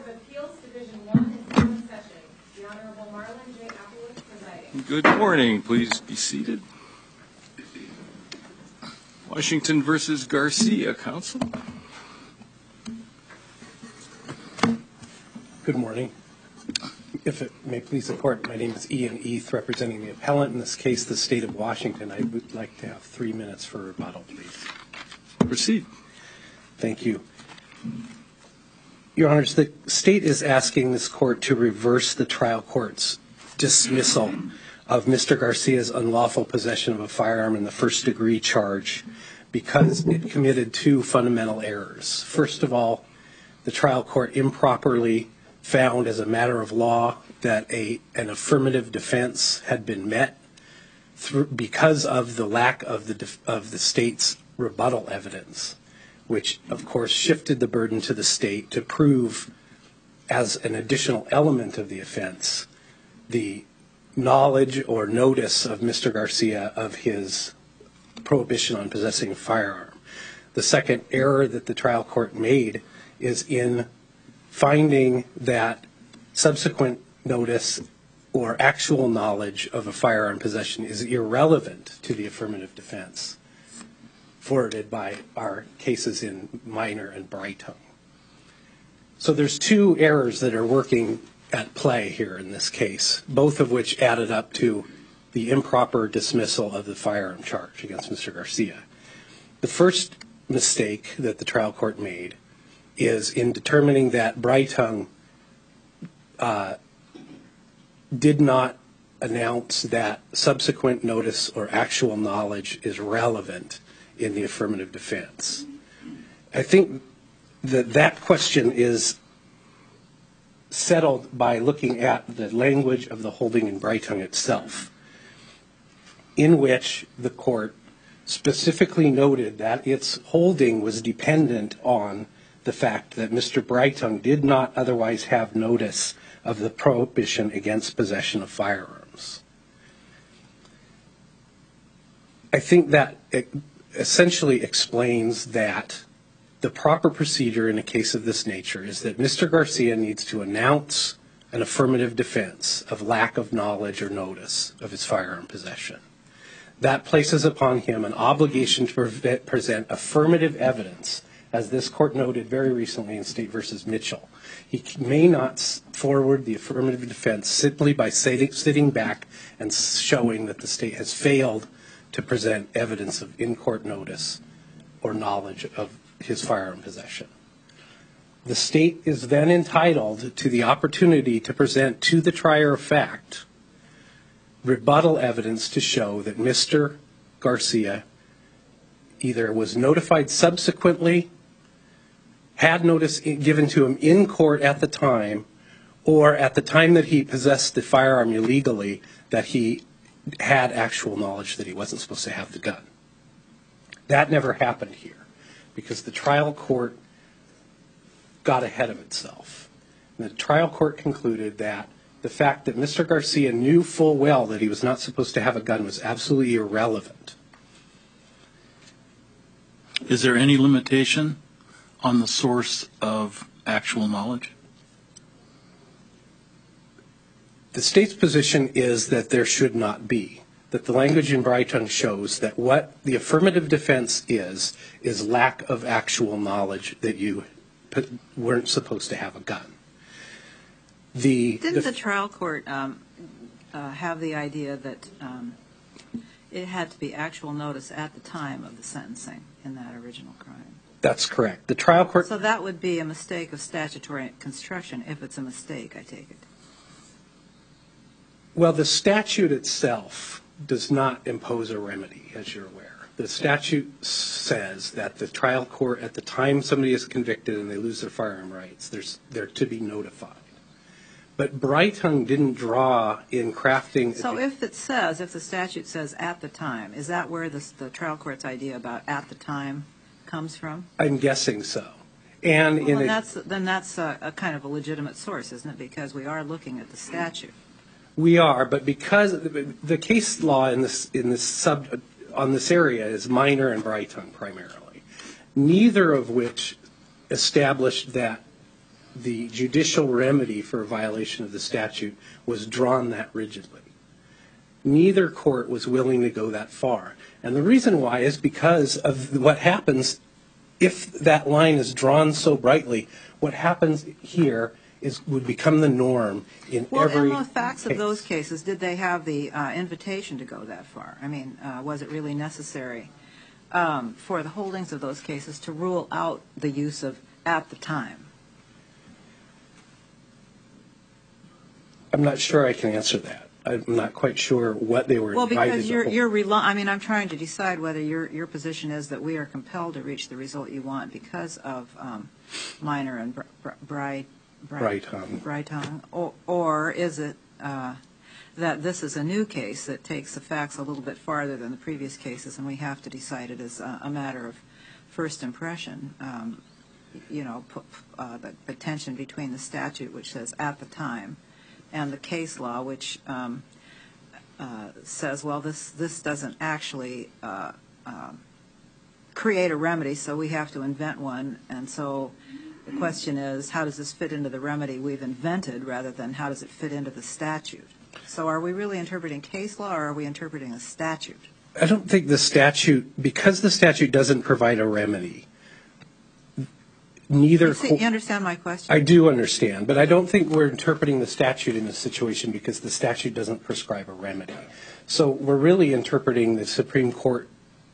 of Appeals, Division 1 is now in session. The Honorable Marlon J. Applewood presiding. Good morning. Please be seated. Washington versus Garcia, counsel. Good morning. If it may please the court, my name is Ian Eath, representing the appellant in this case, the state of Washington. I would like to have 3 minutes for rebuttal, please. Proceed. Thank you. Your Honors, the state is asking this court to reverse the trial court's dismissal of Mr. Garcia's unlawful possession of a firearm in the first-degree charge because it committed two fundamental errors. First of all, the trial court improperly found as a matter of law that an affirmative defense had been met because of the lack of the state's rebuttal evidence, which of course shifted the burden to the state to prove as an additional element of the offense the knowledge or notice of Mr. Garcia of his prohibition on possessing a firearm. The second error that the trial court made is in finding that subsequent notice or actual knowledge of a firearm possession is irrelevant to the affirmative defense forwarded by our cases in Minor and Brighton. So there's two errors that are working at play here in this case, both of which added up to the improper dismissal of the firearm charge against Mr. Garcia. The first mistake that the trial court made is in determining that Brighton did not announce that subsequent notice or actual knowledge is relevant in the affirmative defense. I think that question is settled by looking at the language of the holding in Brighton itself, in which the court specifically noted that its holding was dependent on the fact that Mr. Brighton did not otherwise have notice of the prohibition against possession of firearms. I think that it essentially explains that the proper procedure in a case of this nature is that Mr. Garcia needs to announce an affirmative defense of lack of knowledge or notice of his firearm possession. That places upon him an obligation to present affirmative evidence, as this court noted very recently in State v. Mitchell. He may not forward the affirmative defense simply by sitting back and showing that the state has failed to present evidence of in-court notice or knowledge of his firearm possession. The state is then entitled to the opportunity to present to the trier of fact rebuttal evidence to show that Mr. Garcia either was notified subsequently, had notice given to him in court at the time, or at the time that he possessed the firearm illegally, that he had actual knowledge that he wasn't supposed to have the gun. That never happened here because the trial court got ahead of itself. And the trial court concluded that the fact that Mr. Garcia knew full well that he was not supposed to have a gun was absolutely irrelevant. Is there any limitation on the source of actual knowledge? The state's position is that there should not be, that the language in Brighton shows that what the affirmative defense is lack of actual knowledge that you weren't supposed to have a gun. Didn't the trial court have the idea that it had to be actual notice at the time of the sentencing in that original crime? That's correct. The trial court. So that would be a mistake of statutory construction, if it's a mistake, I take it. Well, the statute itself does not impose a remedy, as you're aware. The statute says that the trial court, at the time somebody is convicted and they lose their firearm rights, they're to be notified. But Brighton didn't draw in crafting. So if the statute says at the time, is that where the trial court's idea about at the time comes from? I'm guessing so. And then that's a kind of a legitimate source, isn't it? Because we are looking at the statute. We are, but because the case law on this area is Minor and Brighton primarily, neither of which established that the judicial remedy for a violation of the statute was drawn that rigidly. Neither court was willing to go that far. And the reason why is because of what happens if that line is drawn so brightly. What happens here would become the norm in every Well, in the facts case. of those cases, did they have the invitation to go that far? I mean, was it really necessary for the holdings of those cases to rule out the use of at the time? I'm not sure I can answer that. I'm not quite sure what they were Well, invited because to hold. I mean, I'm trying to decide whether your position is that we are compelled to reach the result you want because of Minor and Brighton, or is it that this is a new case that takes the facts a little bit farther than the previous cases, and we have to decide it as a matter of first impression? The tension between the statute, which says at the time, and the case law, which says, well, this doesn't actually create a remedy, so we have to invent one. And so the question is, how does this fit into the remedy we've invented rather than how does it fit into the statute? So are we really interpreting case law, or are we interpreting a statute? I don't think the statute, because the statute doesn't provide a remedy, neither. You understand my question? I do understand, but I don't think we're interpreting the statute in this situation because the statute doesn't prescribe a remedy. So we're really interpreting the Supreme Court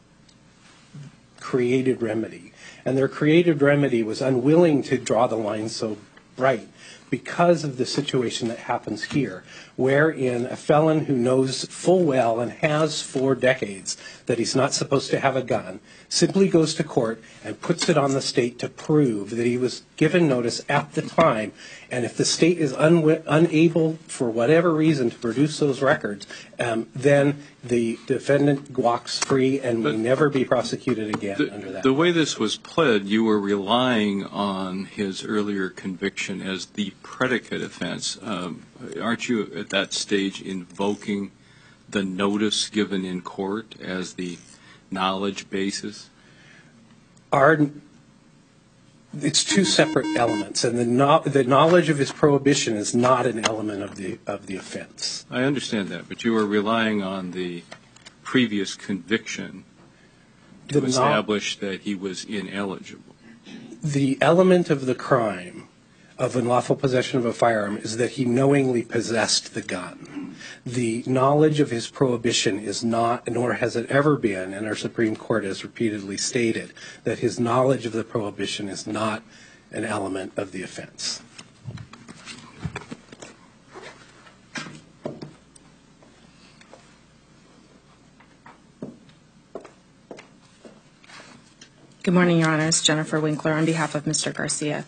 created remedy, and their created remedy was unwilling to draw the line so bright because of the situation that happens here, wherein a felon who knows full well and has for decades that he's not supposed to have a gun simply goes to court and puts it on the state to prove that he was given notice at the time. And if the state is unable, for whatever reason, to produce those records, then the defendant walks free and may never be prosecuted again under that. The way this was pled, you were relying on his earlier conviction as the predicate offense. Aren't you at that stage invoking the notice given in court as the knowledge basis? It's two separate elements, and the knowledge of his prohibition is not an element of the offense. I understand that, but you were relying on the previous conviction to establish that he was ineligible. The element of the crime of unlawful possession of a firearm is that he knowingly possessed the gun. The knowledge of his prohibition is not, nor has it ever been, and our Supreme Court has repeatedly stated, that his knowledge of the prohibition is not an element of the offense. Good morning, Your Honors. Jennifer Winkler on behalf of Mr. Garcia.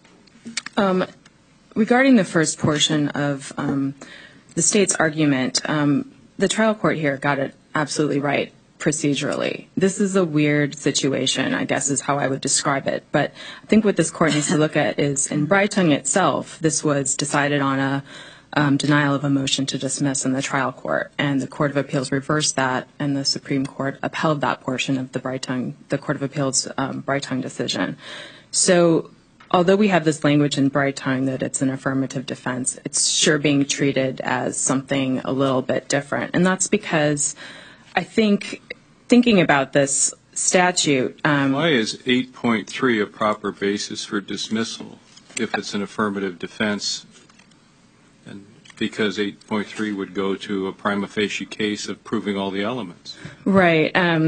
Regarding the first portion of the state's argument, the trial court here got it absolutely right procedurally. This is a weird situation, I guess is how I would describe it. But I think what this court needs to look at is in Brighton itself, this was decided on a denial of a motion to dismiss in the trial court. And the Court of Appeals reversed that, and the Supreme Court upheld that portion of the Court of Appeals Brighton decision. So although we have this language in Brighton that it's an affirmative defense, it's sure being treated as something a little bit different. And that's because I think thinking about this statute. Why is 8.3 a proper basis for dismissal if it's an affirmative defense? And because 8.3 would go to a prima facie case of proving all the elements. Right.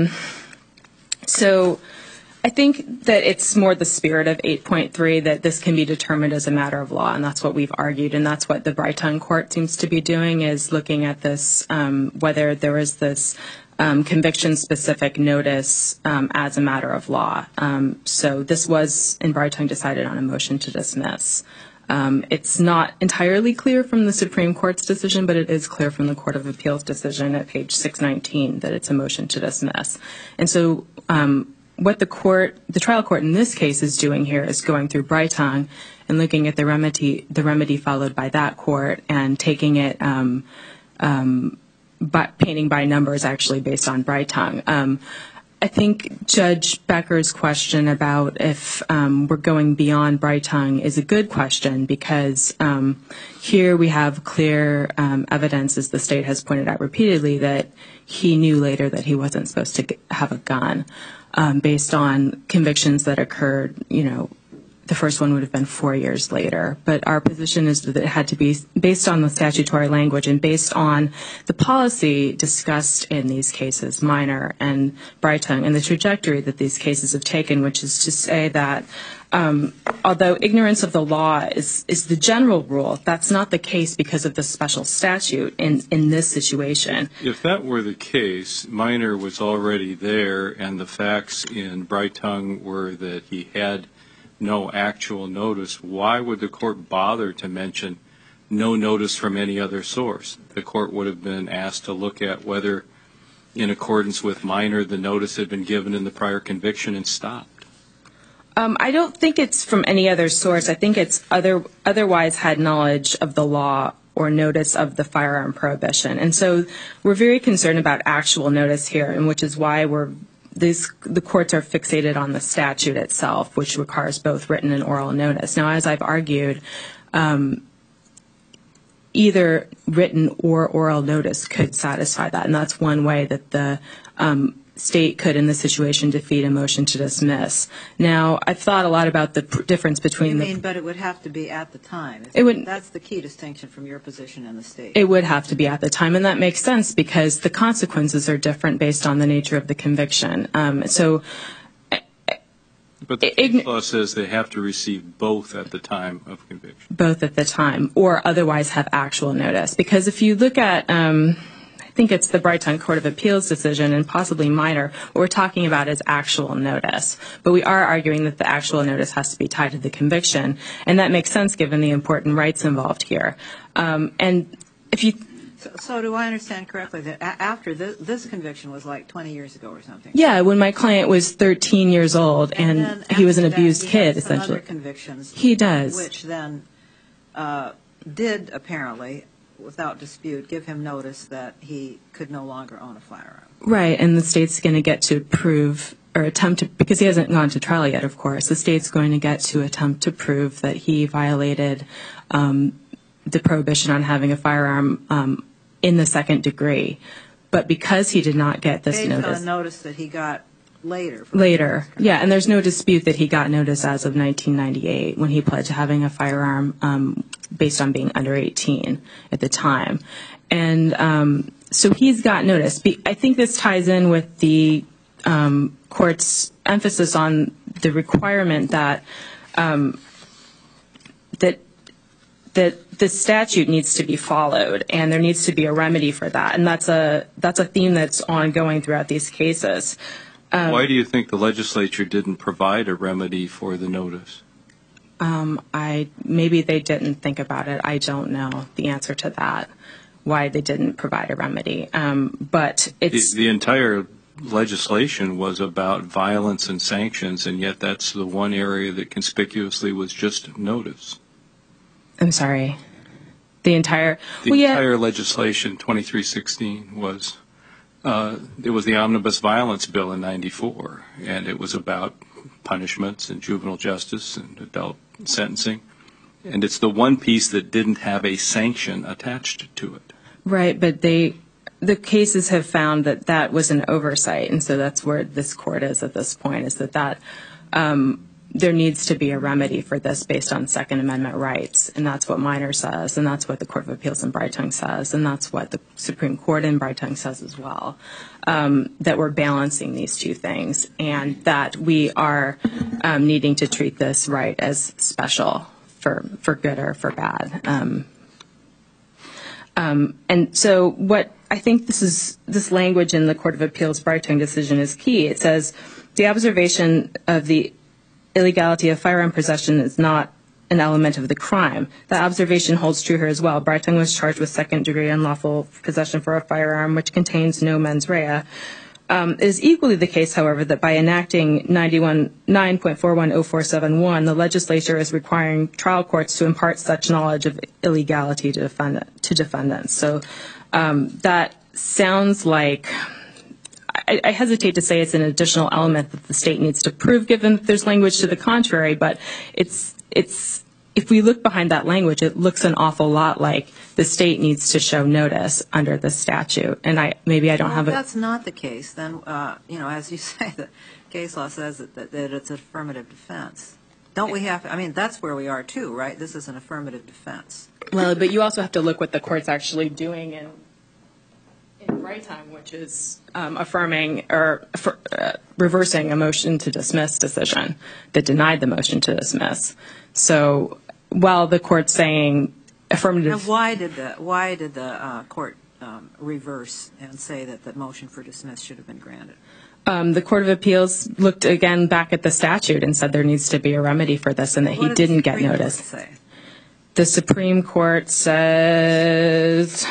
So I think that it's more the spirit of 8.3 that this can be determined as a matter of law, and that's what we've argued, and that's what the Brighton court seems to be doing, is looking at this, whether there is this conviction-specific notice as a matter of law. So this was, in Brighton, decided on a motion to dismiss. It's not entirely clear from the Supreme Court's decision, but it is clear from the Court of Appeals decision at page 619 that it's a motion to dismiss. And so what the trial court in this case is doing here is going through Brighton and looking at the remedy followed by that court and taking it, painting by numbers actually based on Brighton. I think Judge Becker's question about if we're going beyond Breitung is a good question, because here we have clear evidence, as the state has pointed out repeatedly, that he knew later that he wasn't supposed to have a gun based on convictions that occurred, the first one would have been 4 years later. But our position is that it had to be based on the statutory language and based on the policy discussed in these cases, Minor and Breitung, and the trajectory that these cases have taken, which is to say that although ignorance of the law is the general rule, that's not the case because of the special statute in this situation. If that were the case, Minor was already there, and the facts in Breitung were that he had no actual notice. Why would the court bother to mention no notice from any other source? The court would have been asked to look at whether, in accordance with Minor, the notice had been given in the prior conviction and stopped. I don't think it's from any other source. I think it's otherwise had knowledge of the law or notice of the firearm prohibition. And so we're very concerned about actual notice here, and which is why the courts are fixated on the statute itself, which requires both written and oral notice. Now, as I've argued, either written or oral notice could satisfy that, and that's one way that the state could, in this situation, defeat a motion to dismiss. Now, I've thought a lot about the difference between but it would have to be at the time. That's the key distinction from your position in the state. It would have to be at the time, and that makes sense because the consequences are different based on the nature of the conviction. But the case law says they have to receive both at the time of conviction. Both at the time, or otherwise have actual notice. Because if you look at, I think it's the Breitung Court of Appeals decision and possibly Minor, what we're talking about is actual notice. But we are arguing that the actual notice has to be tied to the conviction, and that makes sense given the important rights involved here. And if you... So do I understand correctly that after this conviction was like 20 years ago or something? Yeah, when my client was 13 years old and he was an abused kid, essentially. Other convictions. He does. Which then did apparently, without dispute, give him notice that he could no longer own a firearm. Right, and the state's going to get to prove or attempt to, because he hasn't gone to trial yet, of course, the state's going to get to attempt to prove that he violated the prohibition on having a firearm in the second degree. But because he did not get this notice. Based on notice that he got later. Later, yeah, and there's no dispute that he got notice as of 1998 when he pled to having a firearm based on being under 18 at the time. And so he's got notice. I think this ties in with the court's emphasis on the requirement that that the statute needs to be followed, and there needs to be a remedy for that. And that's a theme that's ongoing throughout these cases. Why do you think the legislature didn't provide a remedy for the notice? Maybe they didn't think about it. I don't know the answer to that, why they didn't provide a remedy. But it's... The entire legislation was about violence and sanctions, and yet that's the one area that conspicuously was just notice. I'm sorry. The entire legislation, 2316, was it was the Omnibus Violence Bill in 94, and it was about punishments and juvenile justice and adult sentencing. And it's the one piece that didn't have a sanction attached to it. Right, but the cases have found that that was an oversight, and so that's where this court is at this point, is that there needs to be a remedy for this based on Second Amendment rights, and that's what Minor says, and that's what the Court of Appeals in Breitung says, and that's what the Supreme Court in Breitung says as well, that we're balancing these two things, and that we are needing to treat this right as special for good or for bad. And so what I think this language in the Court of Appeals Breitung decision is key. It says the observation of the illegality of firearm possession is not an element of the crime. That observation holds true here as well. Breitung was charged with second-degree unlawful possession for a firearm which contains no mens rea. It is equally the case, however, that by enacting 9.410471, the legislature is requiring trial courts to impart such knowledge of illegality to defendants. So that sounds like, I hesitate to say it's an additional element that the state needs to prove, given that there's language to the contrary, but it's if we look behind that language, it looks an awful lot like the state needs to show notice under the statute. And I don't have If it. that's not the case, then, as you say, the case law says that it's an affirmative defense. Don't we have, that's where we are too, right? This is an affirmative defense. Well, but you also have to look what the court's actually doing in right time, which is affirming or reversing a motion to dismiss decision that denied the motion to dismiss. So while the court's saying affirmative. Now, why did the court reverse and say that the motion for dismiss should have been granted? The Court of Appeals looked again back at the statute and said there needs to be a remedy for this and that he didn't get notice. What did The Supreme Court says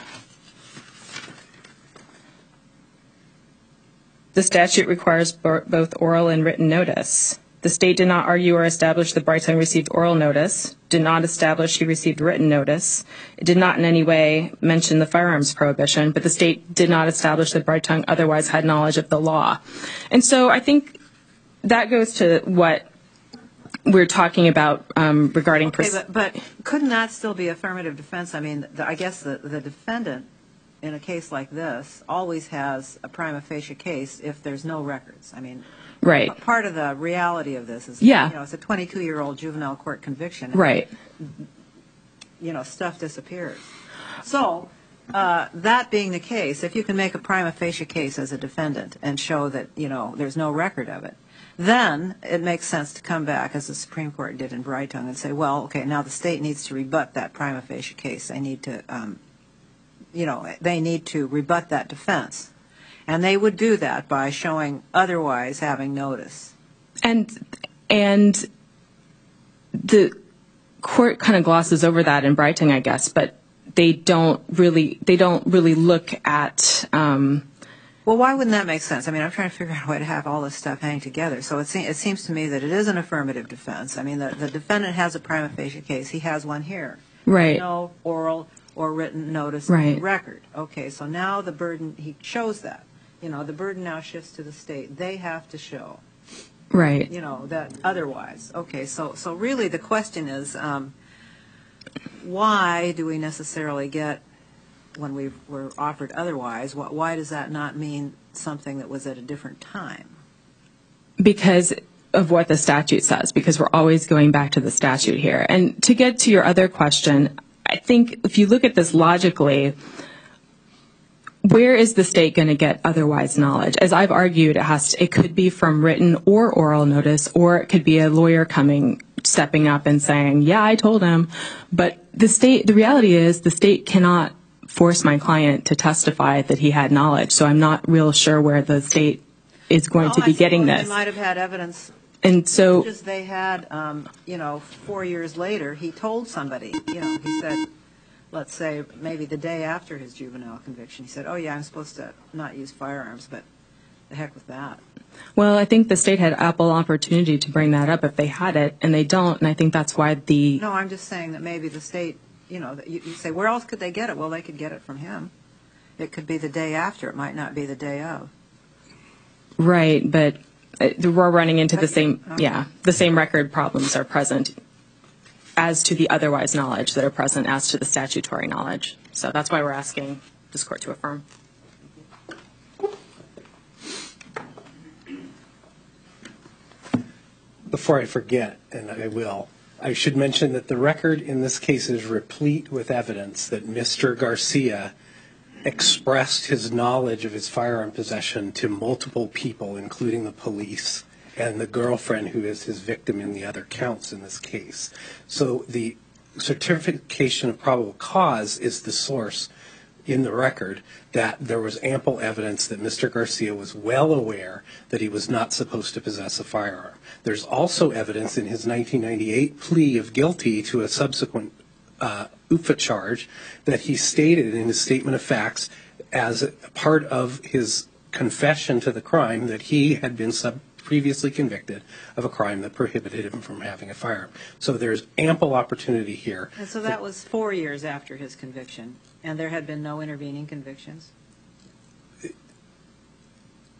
the statute requires both oral and written notice. The state did not argue or establish that Brightong received oral notice, did not establish he received written notice. It did not in any way mention the firearms prohibition, but the state did not establish that Brightong otherwise had knowledge of the law. And so I think that goes to what we're talking about regarding. Okay, but couldn't that still be affirmative defense? I guess the defendant in a case like this always has a prima facie case if there's no records. Right. Part of the reality of this is, it's a 22-year-old juvenile court conviction. Right. Stuff disappears. So that being the case, if you can make a prima facie case as a defendant and show that, there's no record of it, then it makes sense to come back, as the Supreme Court did in Brightong, and say, well, okay, now the state needs to rebut that prima facie case. They need to, they need to rebut that defense. And they would do that by showing otherwise having notice. And the court kind of glosses over that in Brightong, I guess, but they don't really look at. Well, why wouldn't that make sense? I'm trying to figure out a way to have all this stuff hang together. So it seems to me that it is an affirmative defense. The defendant has a prima facie case. He has one here. Right. No oral or written notice right. of the record. Okay, so now the burden, he shows that. The burden now shifts to the state. They have to show. Right. That otherwise. Okay, so really the question is, why do we necessarily get, when we were offered otherwise, why does that not mean something that was at a different time? Because of what the statute says, because we're always going back to the statute here. And to get to your other question, I think if you look at this logically, where is the state going to get otherwise knowledge? As I've argued, it could be from written or oral notice, or it could be a lawyer stepping up and saying, yeah, I told him. But the reality is the state cannot force my client to testify that he had knowledge. So I'm not real sure where the state is going to be getting this. They might have had evidence. And so just they had, 4 years later, he told somebody, he said, let's say maybe the day after his juvenile conviction, he said, oh, yeah, I'm supposed to not use firearms, but the heck with that. Well, I think the state had ample opportunity to bring that up if they had it, and they don't, and I think that's why No, I'm just saying that maybe the state, you say, where else could they get it? Well, they could get it from him. It could be the day after. It might not be the day of. Right, but we're running into the same record problems are present as to the otherwise knowledge that are present as to the statutory knowledge. So that's why we're asking this court to affirm. Before I forget, and I will, I should mention that the record in this case is replete with evidence that Mr. Garcia expressed his knowledge of his firearm possession to multiple people, including the police and the girlfriend who is his victim in the other counts in this case. So the certification of probable cause is the source in the record that there was ample evidence that Mr. Garcia was well aware that he was not supposed to possess a firearm. There's also evidence in his 1998 plea of guilty to a subsequent UFA charge that he stated in his statement of facts as a part of his confession to the crime that he had been previously convicted of a crime that prohibited him from having a firearm. So there's ample opportunity here. And so that was 4 years after his conviction, and there had been no intervening convictions?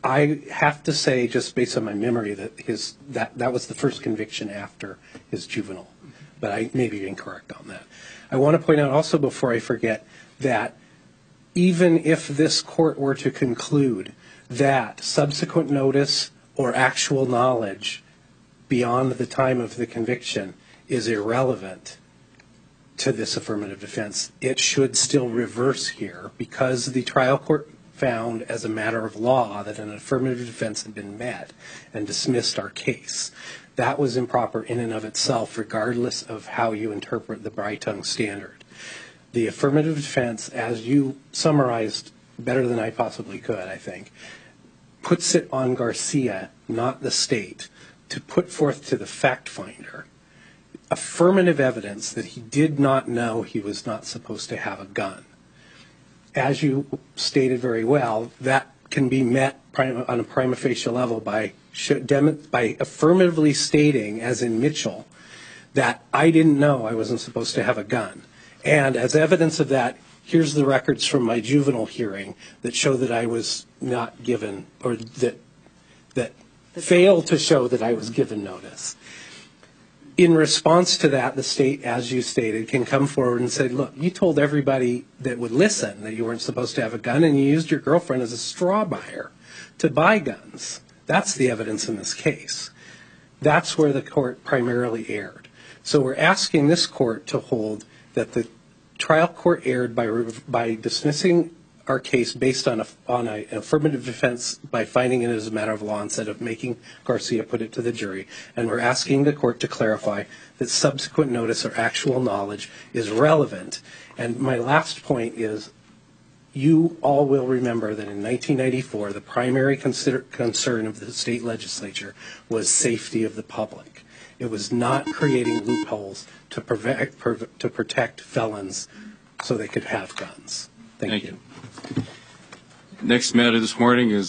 I have to say, just based on my memory, that that was the first conviction after his juvenile. But I may be incorrect on that. I want to point out also, before I forget, that even if this court were to conclude that subsequent notice or actual knowledge beyond the time of the conviction is irrelevant to this affirmative defense, it should still reverse here, because the trial court found as a matter of law that an affirmative defense had been met and dismissed our case. That was improper in and of itself, regardless of how you interpret the Breitung standard. The affirmative defense, as you summarized better than I possibly could, I think, puts it on Garcia, not the state, to put forth to the fact finder affirmative evidence that he did not know he was not supposed to have a gun. As you stated very well, that can be met on a prima facie level by affirmatively stating, as in Mitchell, that I didn't know I wasn't supposed to have a gun. And as evidence of that, here's the records from my juvenile hearing that show that I was not given, or that failed to show that I was given notice. In response to that, the state, as you stated, can come forward and say, look, you told everybody that would listen that you weren't supposed to have a gun, and you used your girlfriend as a straw buyer to buy guns. That's the evidence in this case. That's where the court primarily erred. So we're asking this court to hold that the trial court erred by dismissing our case based on an affirmative defense by finding it as a matter of law instead of making Garcia put it to the jury. And we're asking the court to clarify that subsequent notice or actual knowledge is relevant. And my last point is, you all will remember that in 1994, the primary concern of the state legislature was safety of the public. It was not creating loopholes to protect felons so they could have guns. Thank you. Next matter this morning is